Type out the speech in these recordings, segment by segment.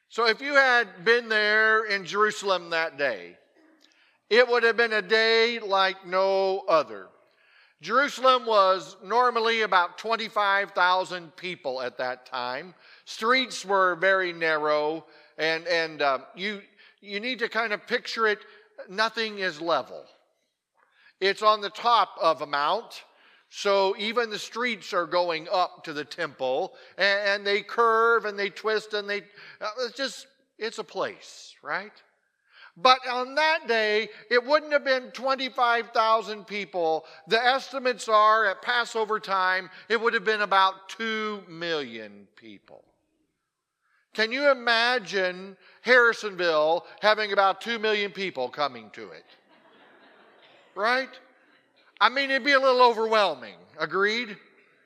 So if you had been there in Jerusalem that day, it would have been a day like no other. Jerusalem was normally about 25,000 people at that time. Streets were very narrow, and you need to kind of picture it. Nothing is level. It's on the top of a mount, so even the streets are going up to the temple, and they curve and they twist and it's a place, right? But on that day, it wouldn't have been 25,000 people. The estimates are, at Passover time, it would have been about 2 million people. Can you imagine Harrisonville having about 2 million people coming to it? Right? I mean, it'd be a little overwhelming. Agreed?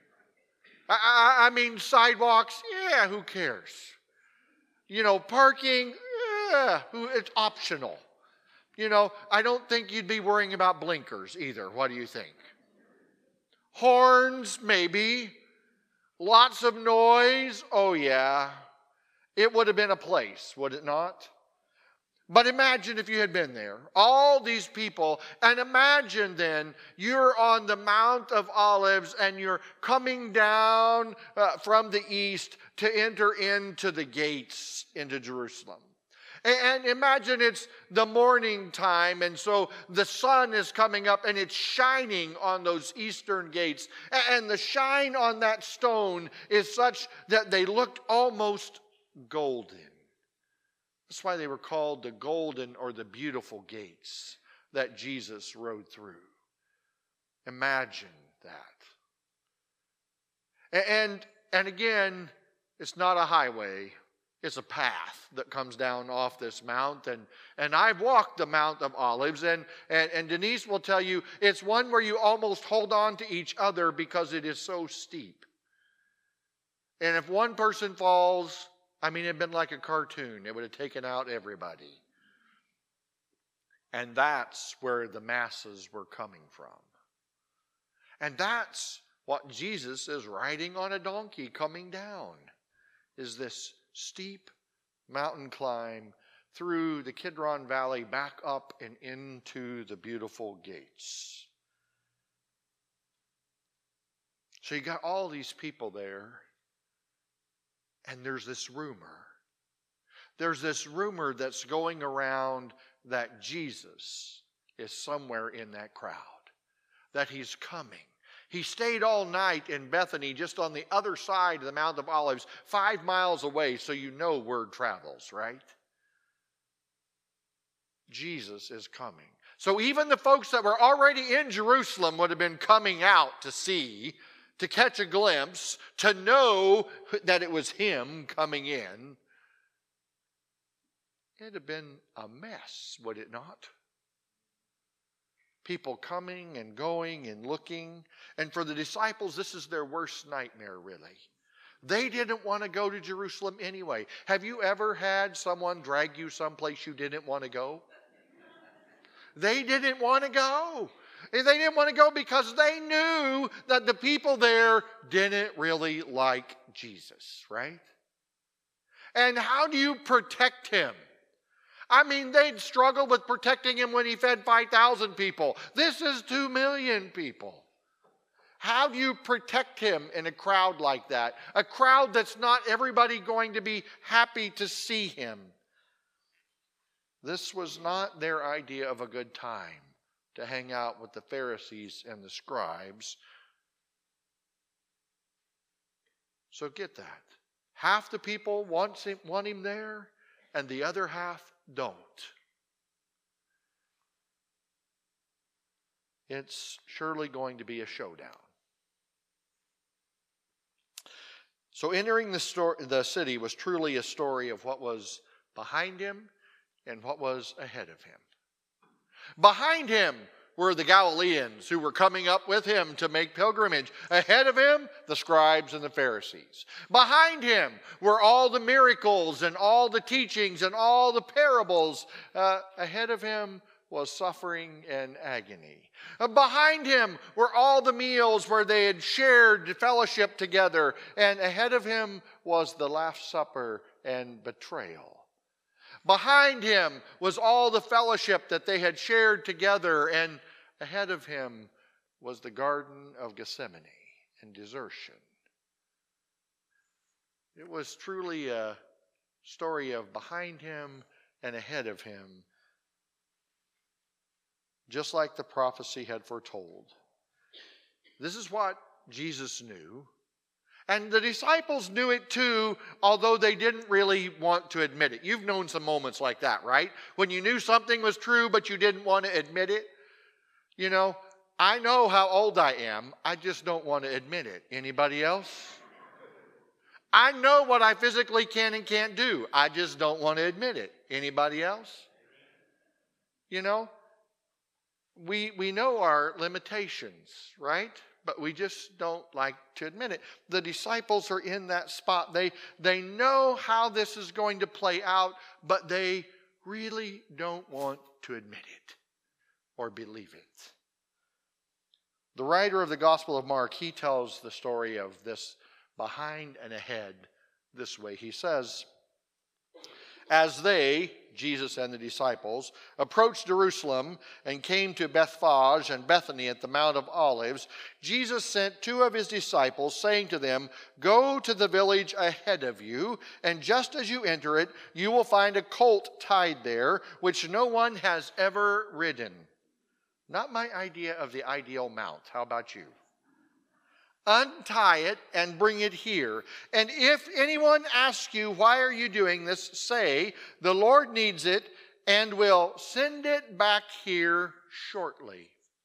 I mean, sidewalks, yeah, who cares? You know, parking, yeah, it's optional. You know, I don't think you'd be worrying about blinkers either. What do you think? Horns, maybe. Lots of noise, oh yeah. It would have been a place, would it not? But imagine if you had been there, all these people, and imagine then you're on the Mount of Olives and you're coming down from the east to enter into the gates into Jerusalem. And imagine it's the morning time, and so the sun is coming up and it's shining on those eastern gates. And the shine on that stone is such that they looked almost golden. That's why they were called the golden or the beautiful gates that Jesus rode through. Imagine that. And again, it's not a highway. It's a path that comes down off this mount. And I've walked the Mount of Olives. And Denise will tell you, it's one where you almost hold on to each other because it is so steep. And if one person falls, I mean, it'd been like a cartoon. It would have taken out everybody. And that's where the masses were coming from. And that's what Jesus is riding on a donkey coming down, is this steep mountain climb through the Kidron Valley back up and into the beautiful gates. So you got all these people there. And there's this rumor. There's this rumor that's going around that Jesus is somewhere in that crowd, that he's coming. He stayed all night in Bethany, just on the other side of the Mount of Olives, 5 miles away, so you know word travels, right? Jesus is coming. So even the folks that were already in Jerusalem would have been coming out to see, to catch a glimpse, to know that it was him coming in. It'd have been a mess, would it not? People coming and going and looking. And for the disciples, this is their worst nightmare, really. They didn't want to go to Jerusalem anyway. Have you ever had someone drag you someplace you didn't want to go? They didn't want to go. And they didn't want to go because they knew that the people there didn't really like Jesus, right? And how do you protect him? I mean, they'd struggle with protecting him when he fed 5,000 people. This is 2 million people. How do you protect him in a crowd like that? A crowd that's not everybody going to be happy to see him. This was not their idea of a good time, to hang out with the Pharisees and the scribes. So get that. Half the people want him there, and the other half don't. It's surely going to be a showdown. So entering the city was truly a story of what was behind him and what was ahead of him. Behind him were the Galileans who were coming up with him to make pilgrimage. Ahead of him, the scribes and the Pharisees. Behind him were all the miracles and all the teachings and all the parables. Ahead of him was suffering and agony. Behind him were all the meals where they had shared fellowship together. And ahead of him was the Last Supper and betrayal. Behind him was all the fellowship that they had shared together, and ahead of him was the Garden of Gethsemane and desertion. It was truly a story of behind him and ahead of him, just like the prophecy had foretold. This is what Jesus knew. And the disciples knew it too, although they didn't really want to admit it. You've known some moments like that, right? When you knew something was true, but you didn't want to admit it. You know, I know how old I am. I just don't want to admit it. Anybody else? I know what I physically can and can't do. I just don't want to admit it. Anybody else? You know, we know our limitations, right? But we just don't like to admit it. The disciples are in that spot. They know how this is going to play out, but they really don't want to admit it or believe it. The writer of the Gospel of Mark, he tells the story of this behind and ahead this way. He says, as they, Jesus and the disciples, approached Jerusalem and came to Bethphage and Bethany at the Mount of Olives, Jesus sent two of his disciples, saying to them, go to the village ahead of you, and just as you enter it, you will find a colt tied there, which no one has ever ridden. Not my idea of the ideal mount. How about you? Untie it and bring it here. And if anyone asks you, why are you doing this? Say, the Lord needs it and will send it back here shortly.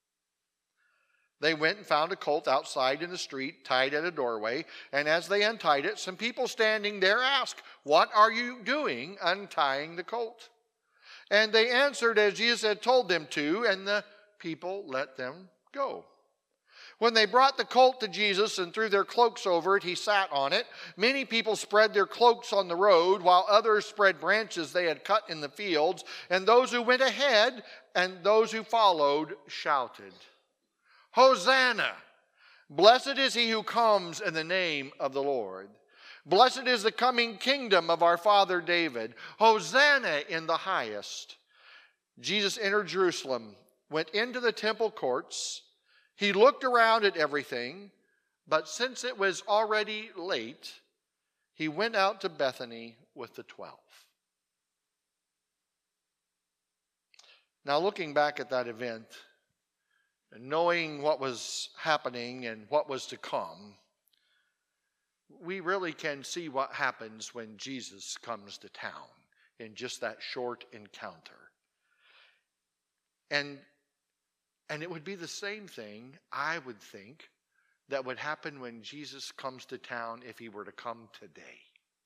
They went and found a colt outside in the street, tied at a doorway. And as they untied it, some people standing there asked, what are you doing untying the colt? And they answered as Jesus had told them to, and the people let them go. When they brought the colt to Jesus and threw their cloaks over it, he sat on it. Many people spread their cloaks on the road, while others spread branches they had cut in the fields. And those who went ahead and those who followed shouted, Hosanna! Blessed is he who comes in the name of the Lord. Blessed is the coming kingdom of our father David. Hosanna in the highest. Jesus entered Jerusalem, went into the temple courts. He looked around at everything, but since it was already late, he went out to Bethany with the 12. Now, looking back at that event, and knowing what was happening and what was to come, we really can see what happens when Jesus comes to town in just that short encounter. And it would be the same thing, I would think, that would happen when Jesus comes to town if he were to come today.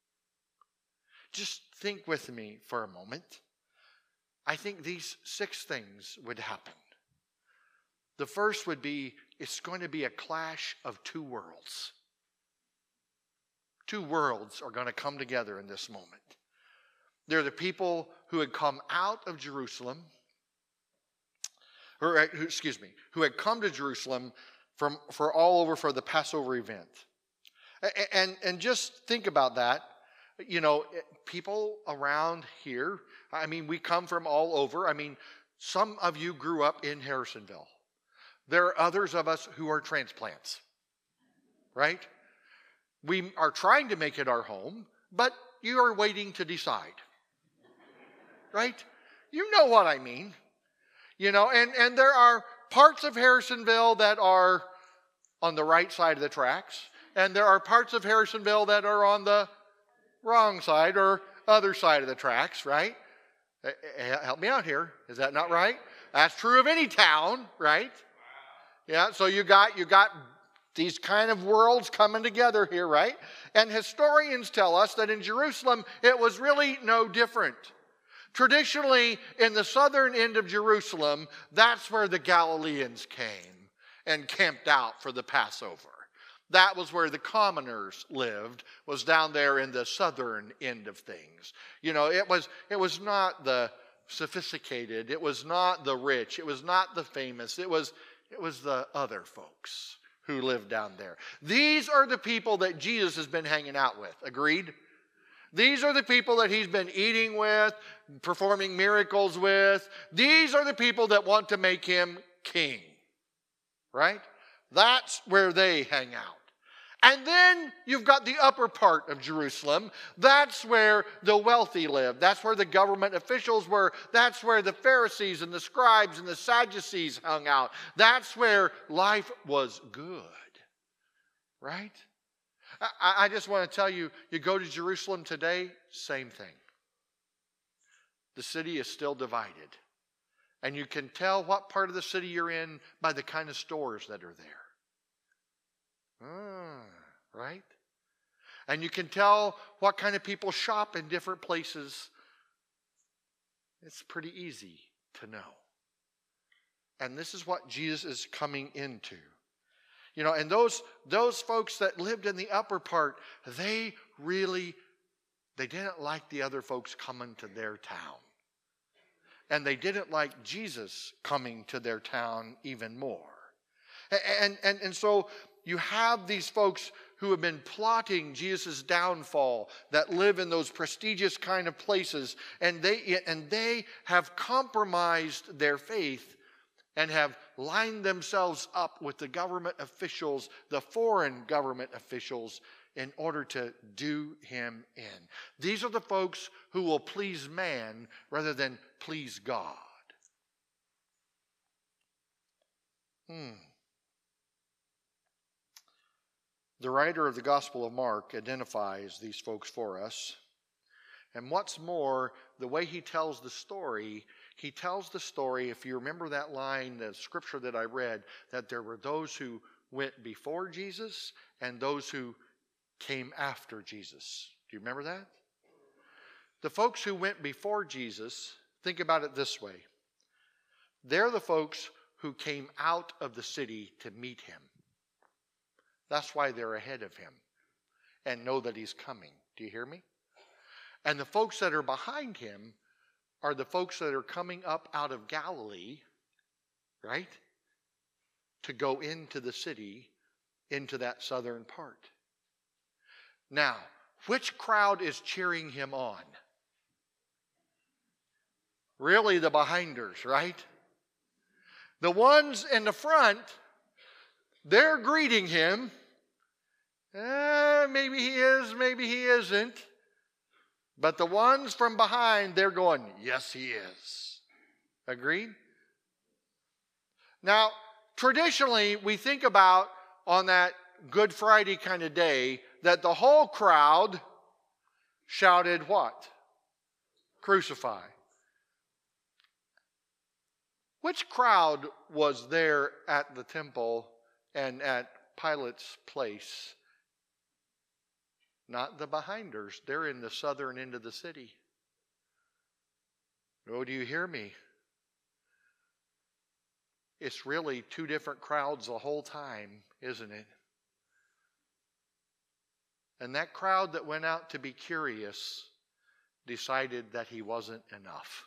Just think with me for a moment. I think these 6 things would happen. The first would be, it's going to be a clash of 2 worlds. 2 worlds are going to come together in this moment. They're the people who had come out of Jerusalem, who had come to Jerusalem for all over for the Passover event. And just think about that. You know, people around here, I mean, we come from all over. I mean, some of you grew up in Harrisonville. There are others of us who are transplants, right? We are trying to make it our home, but you are waiting to decide, right? You know what I mean. You know, and there are parts of Harrisonville that are on the right side of the tracks, and there are parts of Harrisonville that are on the wrong side or other side of the tracks, right? Help me out here. Is that not right? That's true of any town, right? Yeah, so you got these kind of worlds coming together here, right? And historians tell us that in Jerusalem, it was really no different. Traditionally, in the southern end of Jerusalem, that's where the Galileans came and camped out for the Passover. That was where the commoners lived, was down there in the southern end of things. You know, it was not the sophisticated, it was not the rich, it was not the famous, it was the other folks who lived down there. These are the people that Jesus has been hanging out with. Agreed? These are the people that he's been eating with, performing miracles with. These are the people that want to make him king. Right? That's where they hang out. And then you've got the upper part of Jerusalem. That's where the wealthy live. That's where the government officials were. That's where the Pharisees and the scribes and the Sadducees hung out. That's where life was good. Right? I just want to tell you, you go to Jerusalem today, same thing. The city is still divided. And you can tell what part of the city you're in by the kind of stores that are there. Right? And you can tell what kind of people shop in different places. It's pretty easy to know. And this is what Jesus is coming into. You know, and those folks that lived in the upper part, they didn't like the other folks coming to their town. And they didn't like Jesus coming to their town even more. And so you have these folks who have been plotting Jesus' downfall, that live in those prestigious kind of places, and they have compromised their faith and have lined themselves up with the government officials, the foreign government officials, in order to do him in. These are the folks who will please man rather than please God. The writer of the Gospel of Mark identifies these folks for us. And what's more, the way he tells the story, if you remember that line, the scripture that I read, that there were those who went before Jesus and those who came after Jesus. Do you remember that? The folks who went before Jesus, think about it this way. They're the folks who came out of the city to meet him. That's why they're ahead of him and know that he's coming. Do you hear me? And the folks that are behind him are the folks that are coming up out of Galilee, right? To go into the city, into that southern part. Now, which crowd is cheering him on? Really, the behinders, right? The ones in the front, they're greeting him. Maybe he is, maybe he isn't. But the ones from behind, they're going, yes, he is. Agreed? Now, traditionally, we think about on that Good Friday kind of day that the whole crowd shouted what? Crucify. Which crowd was there at the temple and at Pilate's place? Not the behinders. They're in the southern end of the city. Oh, do you hear me? It's really two different crowds the whole time, isn't it? And that crowd that went out to be curious decided that he wasn't enough.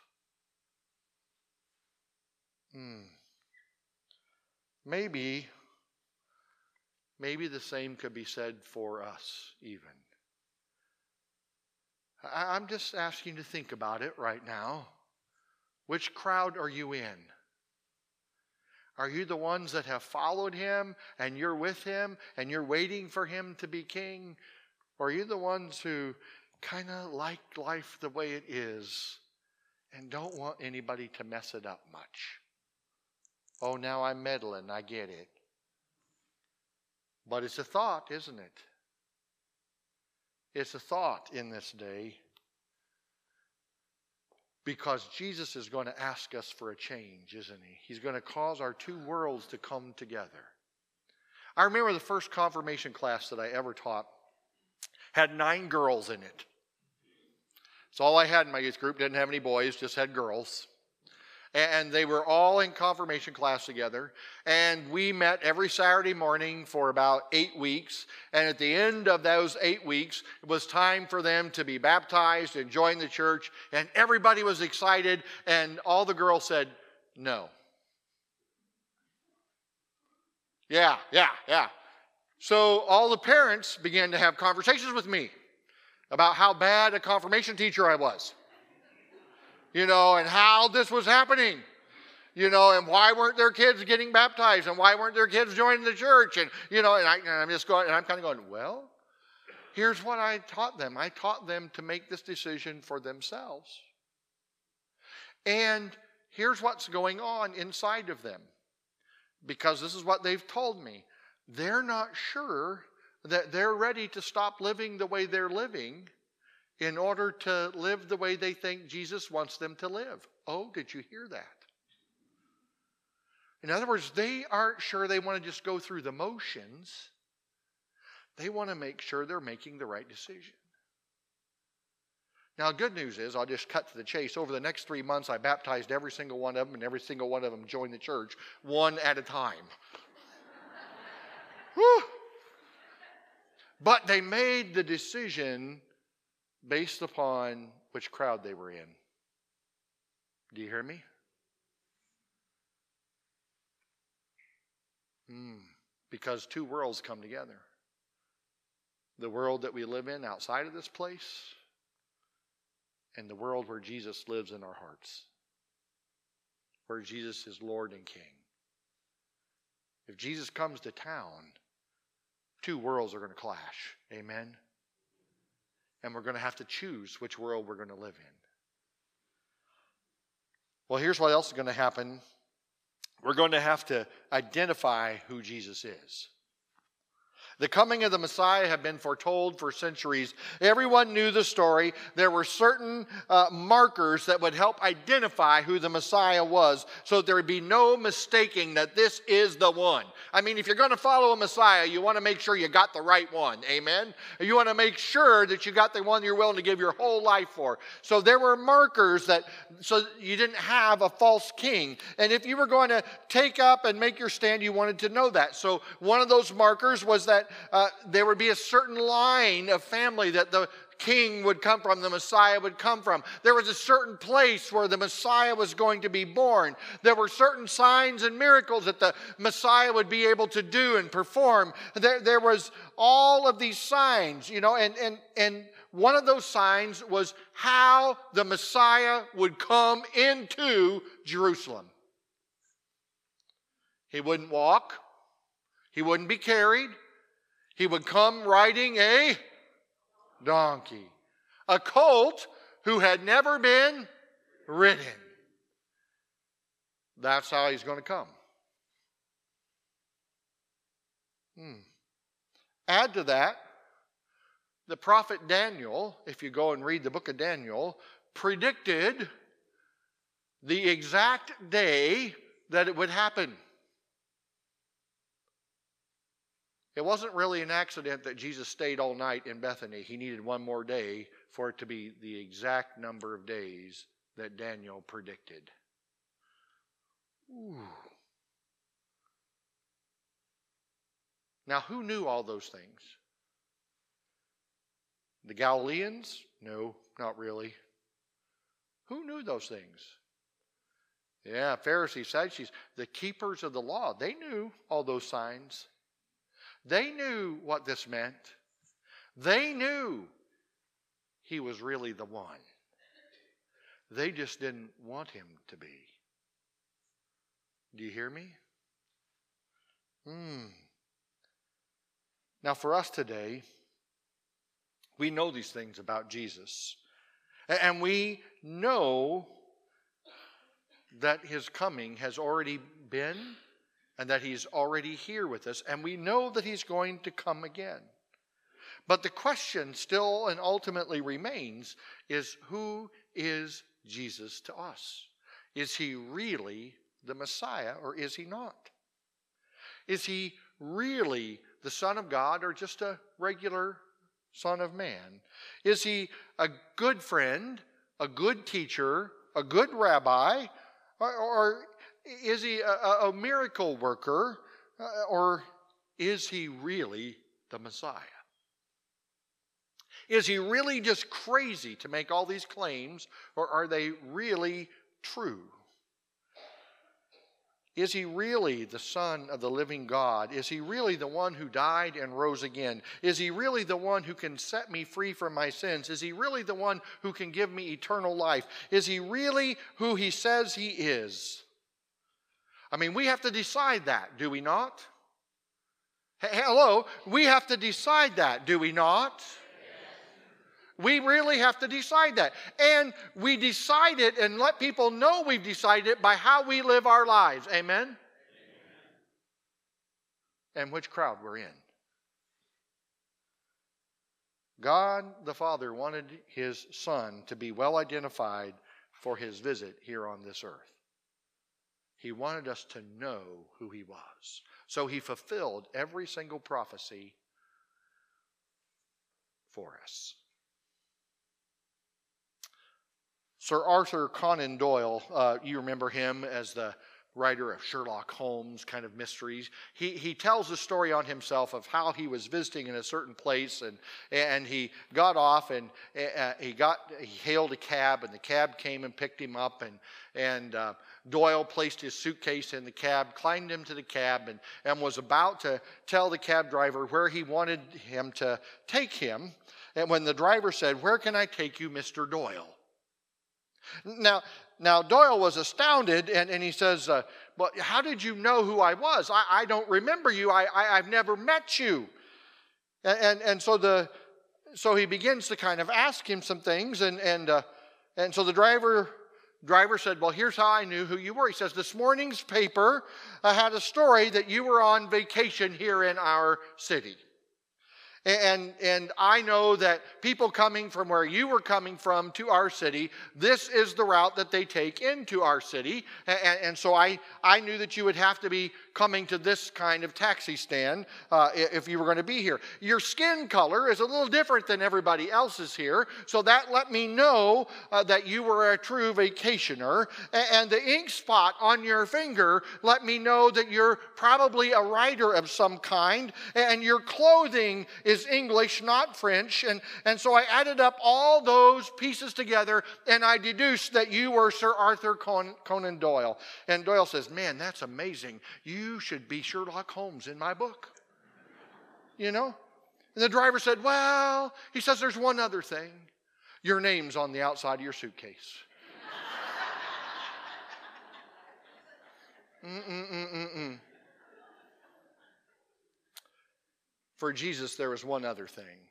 Maybe the same could be said for us even. I'm just asking you to think about it right now. Which crowd are you in? Are you the ones that have followed him and you're with him and you're waiting for him to be king? Or are you the ones who kind of like life the way it is and don't want anybody to mess it up much? Oh, now I'm meddling, I get it. But it's a thought, isn't it? It's a thought in this day, because Jesus is going to ask us for a change, isn't he? He's going to cause our two worlds to come together. I remember the first confirmation class that I ever taught had 9 girls in it. It's all I had in my youth group. Didn't have any boys, just had girls. And they were all in confirmation class together. And we met every Saturday morning for about 8 weeks. And at the end of those 8 weeks, it was time for them to be baptized and join the church. And everybody was excited. And all the girls said, no. Yeah. So all the parents began to have conversations with me about how bad a confirmation teacher I was. And how this was happening. And why weren't their kids getting baptized? And why weren't their kids joining the church? And I'm just going, and I'm kind of going, well, here's what I taught them. I taught them to make this decision for themselves. And here's what's going on inside of them. Because this is what they've told me. They're not sure that they're ready to stop living the way they're living in order to live the way they think Jesus wants them to live. Oh, did you hear that? In other words, they aren't sure they want to just go through the motions. They want to make sure they're making the right decision. Now, good news is, I'll just cut to the chase. Over the next 3 months, I baptized every single one of them, and every single one of them joined the church, one at a time. Whew. But they made the decision based upon which crowd they were in. Do you hear me? Because two worlds come together. The world that we live in outside of this place, and the world where Jesus lives in our hearts. Where Jesus is Lord and King. If Jesus comes to town, two worlds are going to clash. Amen? And we're going to have to choose which world we're going to live in. Well, here's what else is going to happen. We're going to have to identify who Jesus is. The coming of the Messiah had been foretold for centuries. Everyone knew the story. There were certain markers that would help identify who the Messiah was so there would be no mistaking that this is the one. I mean, if you're going to follow a Messiah, you want to make sure you got the right one. Amen? You want to make sure that you got the one you're willing to give your whole life for. So there were markers so you didn't have a false king. And if you were going to take up and make your stand, you wanted to know that. So one of those markers was that there would be a certain line of family that the king would come from, the Messiah would come from. There was a certain place where the Messiah was going to be born. There were certain signs and miracles that the Messiah would be able to do and perform. There was all of these signs, and one of those signs was how the Messiah would come into Jerusalem. He wouldn't walk. He wouldn't be carried. He would come riding a donkey. A colt who had never been ridden. That's how he's going to come. Add to that, the prophet Daniel, if you go and read the book of Daniel, predicted the exact day that it would happen. It wasn't really an accident that Jesus stayed all night in Bethany. He needed one more day for it to be the exact number of days that Daniel predicted. Ooh. Now, who knew all those things? The Galileans? No, not really. Who knew those things? Yeah, Pharisees, Sadducees, the keepers of the law, they knew all those signs. They knew what this meant. They knew he was really the one. They just didn't want him to be. Do you hear me? Now for us today, we know these things about Jesus. And we know that his coming has already been and that he's already here with us, and we know that he's going to come again. But the question still and ultimately remains is, who is Jesus to us? Is he really the Messiah, or is he not? Is he really the Son of God, or just a regular Son of Man? Is he a good friend, a good teacher, a good rabbi, or is he a miracle worker, or is he really the Messiah? Is he really just crazy to make all these claims, or are they really true? Is he really the Son of the living God? Is he really the one who died and rose again? Is he really the one who can set me free from my sins? Is he really the one who can give me eternal life? Is he really who he says he is? I mean, we have to decide that, do we not? Hello, we have to decide that, do we not? We really have to decide that. And we decide it and let people know we've decided it by how we live our lives. Amen? And which crowd we're in. God the Father wanted his Son to be well identified for his visit here on this earth. He wanted us to know who he was. So he fulfilled every single prophecy for us. Sir Arthur Conan Doyle, you remember him as the writer of Sherlock Holmes kind of mysteries. He tells a story on himself of how he was visiting in a certain place, and he got off and he hailed a cab, and the cab came and picked him up, and Doyle placed his suitcase in the cab, climbed into the cab, and was about to tell the cab driver where he wanted him to take him. And when the driver said, "Where can I take you, Mr. Doyle?" Now Doyle was astounded, and he says, "But how did you know who I was? I don't remember you. I've never met you." And so he begins to kind of ask him some things, and so the driver said, "Well, here's how I knew who you were." He says, "This morning's paper had a story that you were on vacation here in our city. And I know that people coming from where you were coming from to our city, this is the route that they take into our city. And so I knew that you would have to be coming to this kind of taxi stand if you were going to be here. Your skin color is a little different than everybody else's here, so that let me know that you were a true vacationer. And the ink spot on your finger let me know that you're probably a writer of some kind, and your clothing is English, not French. And so I added up all those pieces together, and I deduced that you were Sir Arthur Conan Doyle." And Doyle says, "Man, that's amazing. You should be Sherlock Holmes in my book." You know? And the driver said, "Well," he says, "there's one other thing. Your name's on the outside of your suitcase." For Jesus, there was one other thing.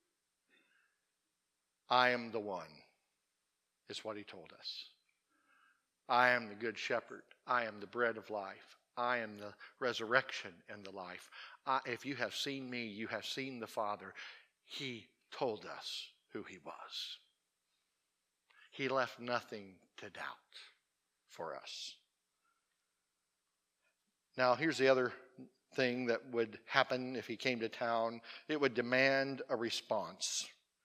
"I am the one," is what he told us. "I am the good shepherd. I am the bread of life. I am the resurrection and the life. If you have seen me, you have seen the Father." He told us who he was. He left nothing to doubt for us. Now, here's the other thing that would happen if he came to town. It would demand a response.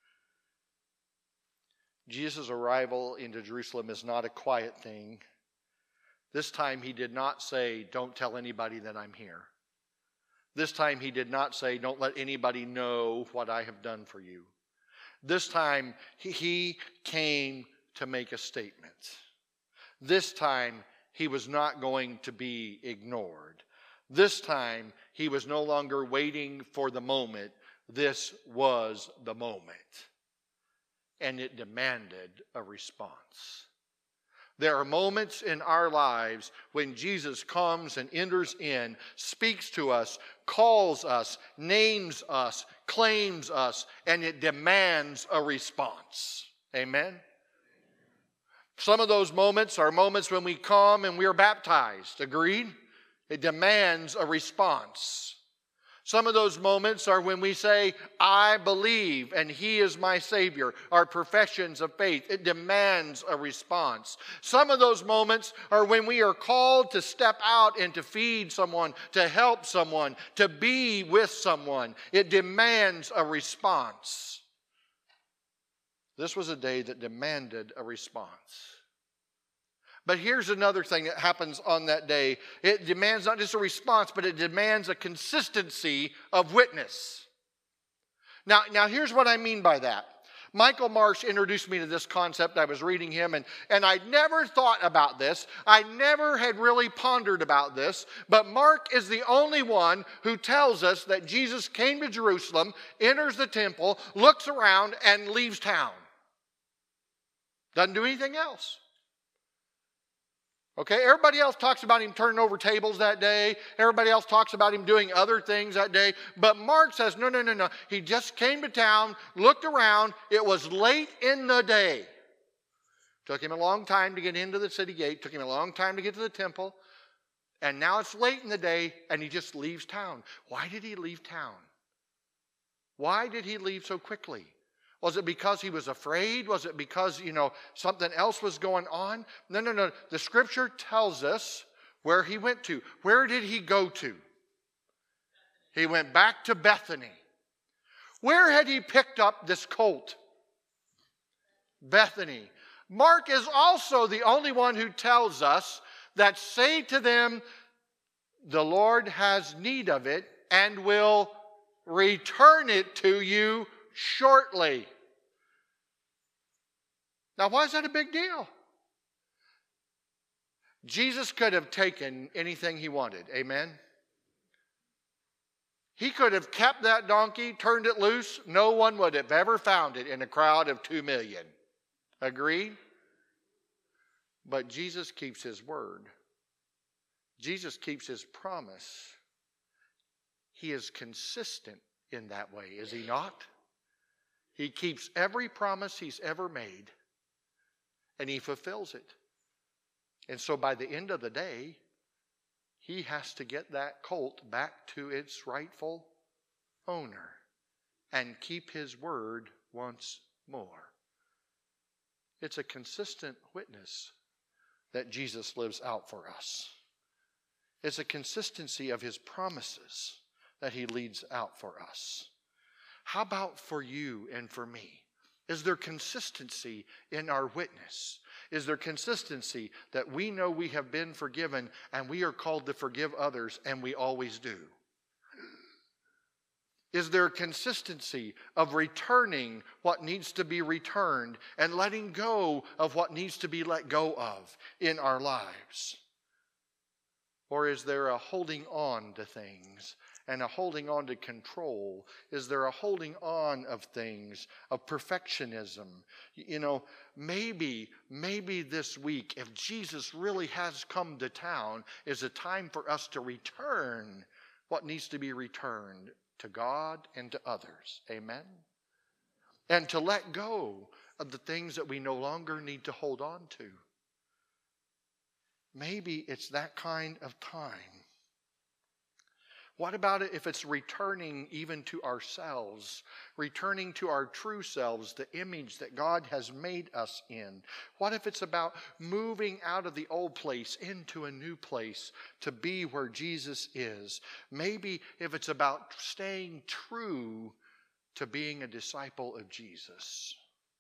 Jesus' arrival into Jerusalem is not a quiet thing. This time he did not say, "Don't tell anybody that I'm here." This time he did not say, "Don't let anybody know what I have done for you." This time he came to make a statement. This time he was not going to be ignored. This time he was no longer waiting for the moment. This was the moment. And it demanded a response. There are moments in our lives when Jesus comes and enters in, speaks to us, calls us, names us, claims us, and it demands a response. Amen? Some of those moments are moments when we come and we are baptized. Agreed? It demands a response. Some of those moments are when we say, "I believe and he is my Savior," our professions of faith. It demands a response. Some of those moments are when we are called to step out and to feed someone, to help someone, to be with someone. It demands a response. This was a day that demanded a response. But here's another thing that happens on that day. It demands not just a response, but it demands a consistency of witness. Now here's what I mean by that. Michael Marsh introduced me to this concept. I was reading him, and I'd never thought about this. I never had really pondered about this. But Mark is the only one who tells us that Jesus came to Jerusalem, enters the temple, looks around, and leaves town. Doesn't do anything else. Okay, everybody else talks about him turning over tables that day. Everybody else talks about him doing other things that day. But Mark says, no. He just came to town, looked around. It was late in the day. Took him a long time to get into the city gate. Took him a long time to get to the temple. And now it's late in the day, and he just leaves town. Why did he leave town? Why did he leave so quickly? Was it because he was afraid? Was it because, something else was going on? No. The scripture tells us where he went to. Where did he go to? He went back to Bethany. Where had he picked up this colt? Bethany. Mark is also the only one who tells us that say to them, the Lord has need of it and will return it to you shortly. Now, why is that a big deal? Jesus could have taken anything he wanted. Amen? He could have kept that donkey, turned it loose. No one would have ever found it in a crowd of 2 million. Agreed? But Jesus keeps his word. Jesus keeps his promise. He is consistent in that way, is he not? He keeps every promise he's ever made, and he fulfills it. And so by the end of the day, he has to get that colt back to its rightful owner and keep his word once more. It's a consistent witness that Jesus lives out for us. It's a consistency of his promises that he leads out for us. How about for you and for me? Is there consistency in our witness? Is there consistency that we know we have been forgiven and we are called to forgive others, and we always do? Is there consistency of returning what needs to be returned and letting go of what needs to be let go of in our lives? Or is there a holding on to things and a holding on to control? Is there a holding on of things, of perfectionism? Maybe this week, if Jesus really has come to town, is a time for us to return what needs to be returned to God and to others. Amen? And to let go of the things that we no longer need to hold on to. Maybe it's that kind of time. What about it if it's returning even to ourselves, returning to our true selves, the image that God has made us in? What if it's about moving out of the old place into a new place to be where Jesus is? Maybe if it's about staying true to being a disciple of Jesus.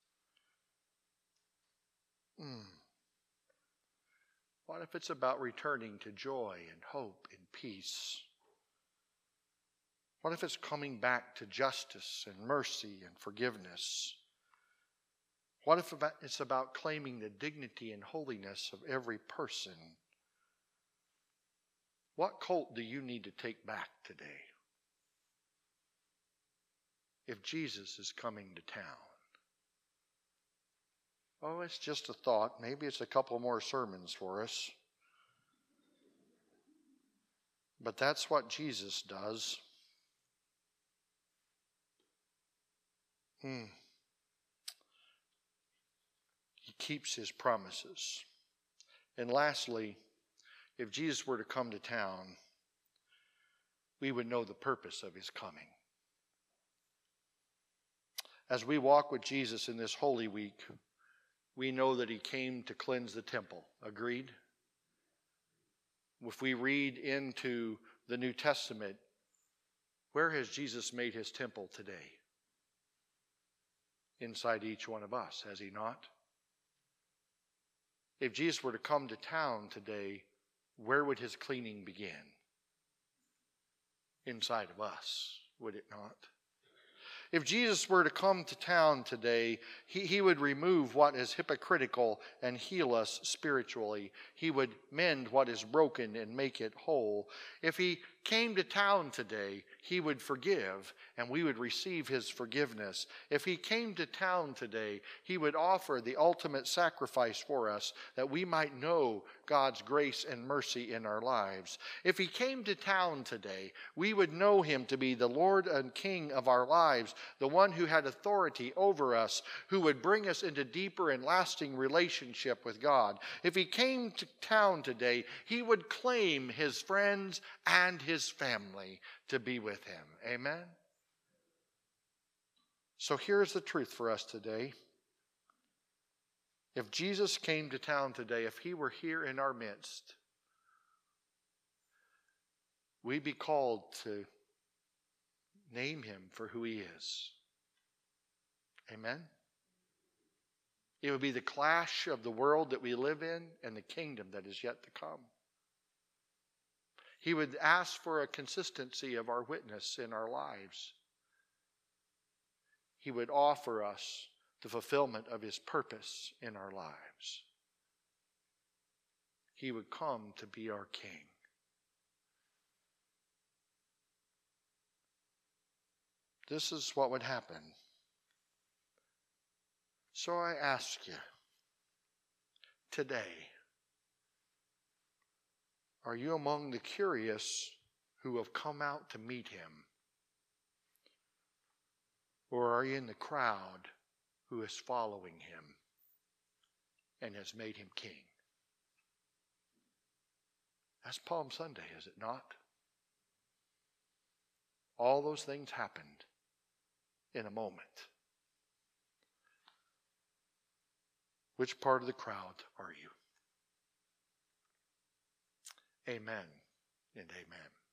What if it's about returning to joy and hope and peace? What if it's coming back to justice and mercy and forgiveness? What if it's about claiming the dignity and holiness of every person? What colt do you need to take back today if Jesus is coming to town? Oh, it's just a thought. Maybe it's a couple more sermons for us. But that's what Jesus does. He keeps his promises. And lastly, if Jesus were to come to town, we would know the purpose of his coming. As we walk with Jesus in this Holy Week, we know that he came to cleanse the temple. Agreed? If we read into the New Testament, where has Jesus made his temple today? Inside each one of us, has he not? If Jesus were to come to town today, where would his cleaning begin? Inside of us, would it not? If Jesus were to come to town today, he would remove what is hypocritical and heal us spiritually. He would mend what is broken and make it whole. If he came to town today, he would forgive and we would receive his forgiveness. If he came to town today, he would offer the ultimate sacrifice for us that we might know God's grace and mercy in our lives. If he came to town today, we would know him to be the Lord and King of our lives, the one who had authority over us, who would bring us into deeper and lasting relationship with God. If he came to town today, he would claim his friends and his family to be with him. Amen? So here's the truth for us today. If Jesus came to town today, if he were here in our midst, we'd be called to name him for who he is. Amen? It would be the clash of the world that we live in and the kingdom that is yet to come. He would ask for a consistency of our witness in our lives. He would offer us the fulfillment of his purpose in our lives. He would come to be our King. This is what would happen. So I ask you, today, are you among the curious who have come out to meet him? Or are you in the crowd who is following him and has made him king? That's Palm Sunday, is it not? All those things happened in a moment. Which part of the crowd are you? Amen and amen.